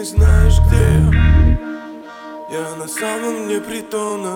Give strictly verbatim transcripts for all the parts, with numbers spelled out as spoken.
не знаешь, где я. Я на самом дне притона.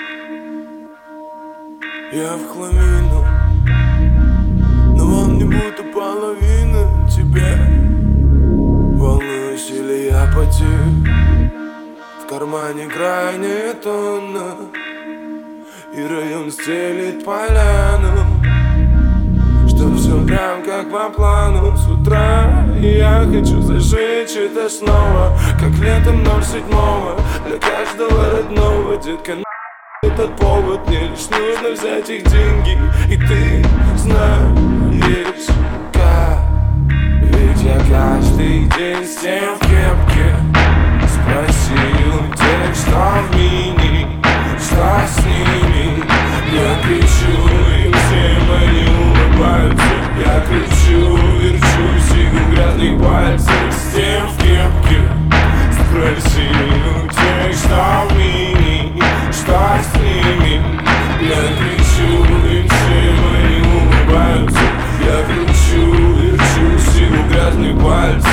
Я в хламину, но он не будто половина тебя. Волнуюсь или я потек, в кармане крайняя тонна, и район стелит поляну, чтоб все прям как по плану. С утра я хочу зажечь это снова, как летом ноль седьмого. Для каждого родного, детка, этот повод. Мне лишь нужно взять их деньги, и ты знаешь как. Ведь я каждый день с тем в кепке. Спроси у тех, что в мини, что с ними. Я кричу им всем, они улыбаются. Я кричу, верчу, сигу грязных пальцев. С тем в кепке. Спроси у тех, что в мини, что с ними. Я кричу им всем, они улыбаются. Я кричу, верчу, сигу грязных пальцев.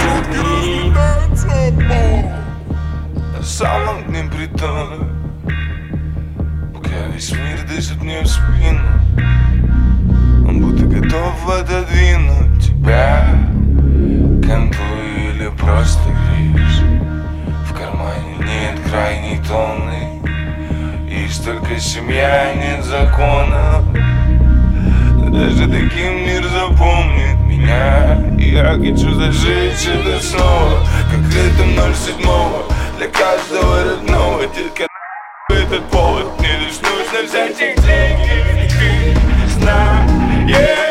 На самом дне притона, пока весь мир дышит мне в спину, он будто готов отодвинуть тебя. Конту или просто гришь, в кармане нет крайней тонны, есть только семья, нет закона. Даже таким мир запомнит меня. И я хочу зажечь это снова, как летом ноль седьмого. Для каждого родного, детка, этот повод. Мне лишь нужно взять их деньги, и ты знаешь.